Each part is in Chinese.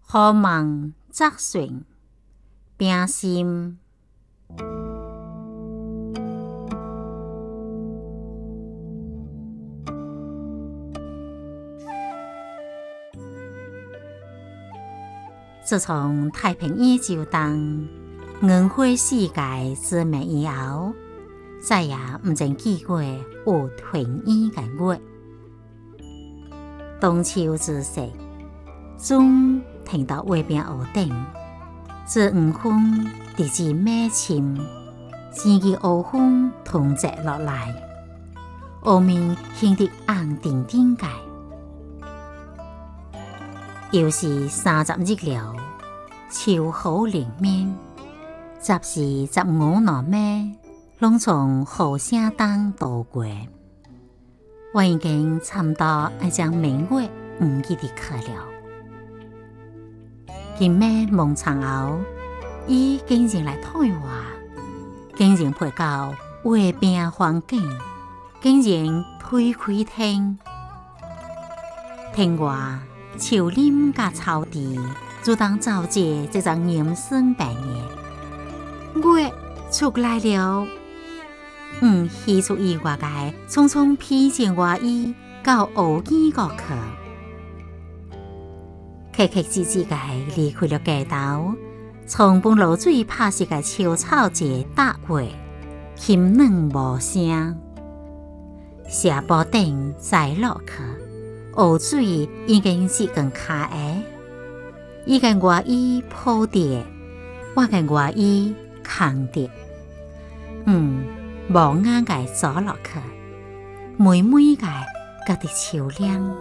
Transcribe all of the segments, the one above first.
好梦则顺，并心。自从太平宇宙当圆辉世界之命以后，再也唔曾见过有团圆嘅月。冬秋之时，钟停到外边屋顶，自黄昏直至晚深，前期乌风同直落来，屋面显得红顶顶嘅。又是30日了，秋好连绵，10時15那咩，攏從雨聲當度過。我已經差唔多要將明月唔記得去了。今暝蒙長後，伊竟然來對話，竟然陪到外邊環境，竟然推開天，天外。樹林甲草地，就當召集這場人生百年。月出來了，喜出意外嘅，匆匆披件外衣到烏衣角去，客氣吱吱嘅離開了街道，從本流水拍攝嘅秋草節搭過，輕軟無聲，下坡頂再落去。湖水已經接近腳下，伊嘅外衣鋪跌，我嘅外衣扛跌，無眼嘅走落去，每嘅家己照亮。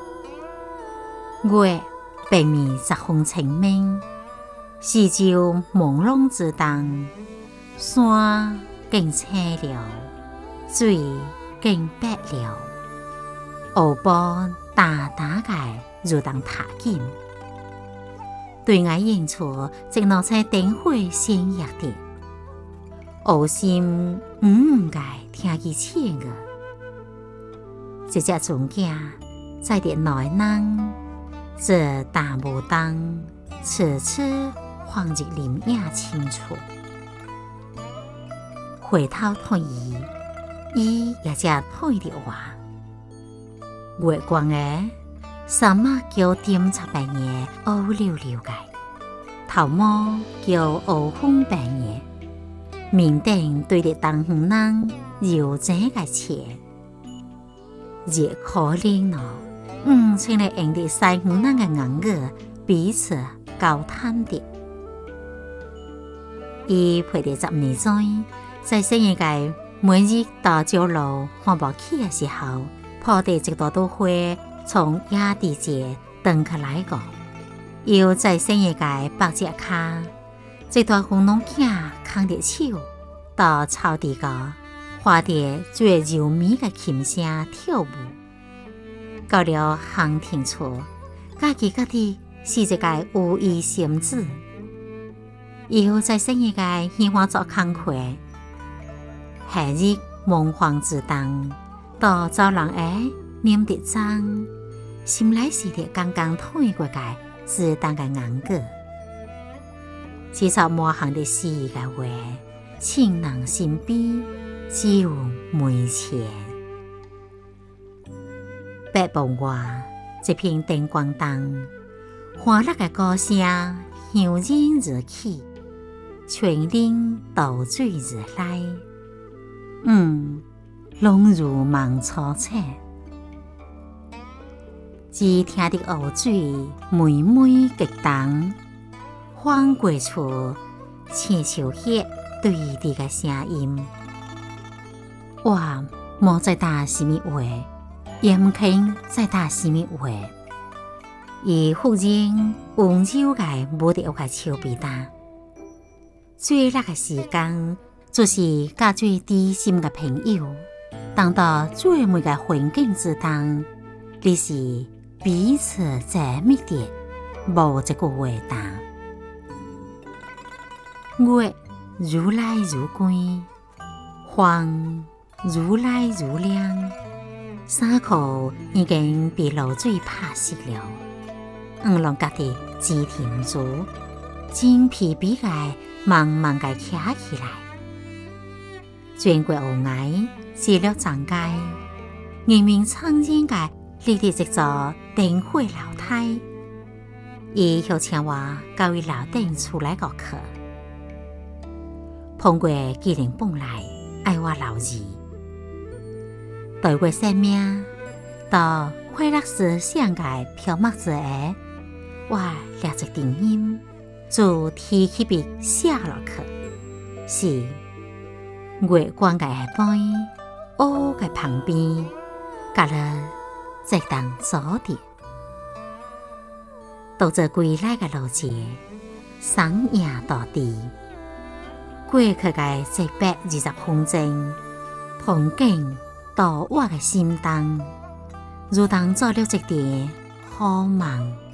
月並未十分清明，四周朦朧之當，山更青了，水更白了。湖波大大嘅如同塔尖，對我演出直落在燈火鮮熱的，湖心嘅聽佢唱嘅，這隻鐘架在啲內囊，這大霧燈次次晃入林野清楚，回頭睇伊也只睇到我。月光嘅，什麼叫點插白夜烏溜溜嘅？頭毛叫烏風白夜，面頂對着東風冷搖這個斜，熱可憐咯。請嚟用啲西風冷嘅眼語彼此交談的。伊陪着10年左，在生意界每日到朝路看不起嘅時候。破地直到都會從野地節登起來個，又在深夜界白隻卡，直到紅農囝扛着手到草地個，花地最柔美嘅琴聲跳舞，到了行停處，家己家己是一個有意心子，又在深夜界喜歡做工課，夏日夢幻之當。到走廊下念啲章，心內是啲剛剛推過嘅自當嘅眼句，至少冇行啲詩嘅話，情人心悲只有梅前。北部外一片燈光燈，歡樂嘅歌聲香煙而起，泉靈倒水而來。攏如夢初醒，只聽得湖水妹妹激動，翻過處青樹葉對峙嘅聲音。我冇再打什麼話，也唔肯再打什麼話。而忽然溫柔嘅摸到我嘅手臂單，最辣嘅時間就是甲最知心嘅朋友。當到最美嘅環境之當，你是彼此親密的，無一個回答。月如來如歸，風如來如亮，衫褲已經被露水拍濕了。 让家己支持唔住，真疲惫嘅慢慢嘅企起来。轉過後矮，視力張開，明明蒼天嘅立地一座燈火樓梯，伊又請我到伊樓頂出來個課。碰過既然蹦來，愛我留意，對過生命到快樂時相界飄墨之下，我掠一定音，就提起筆寫落去，是月光嘅下背，烏嘅旁邊，隔了一檔左點，到這歸來嘅路節，桑野大地，過去嘅120分鐘，風景到我嘅心中，如同做了一點好夢。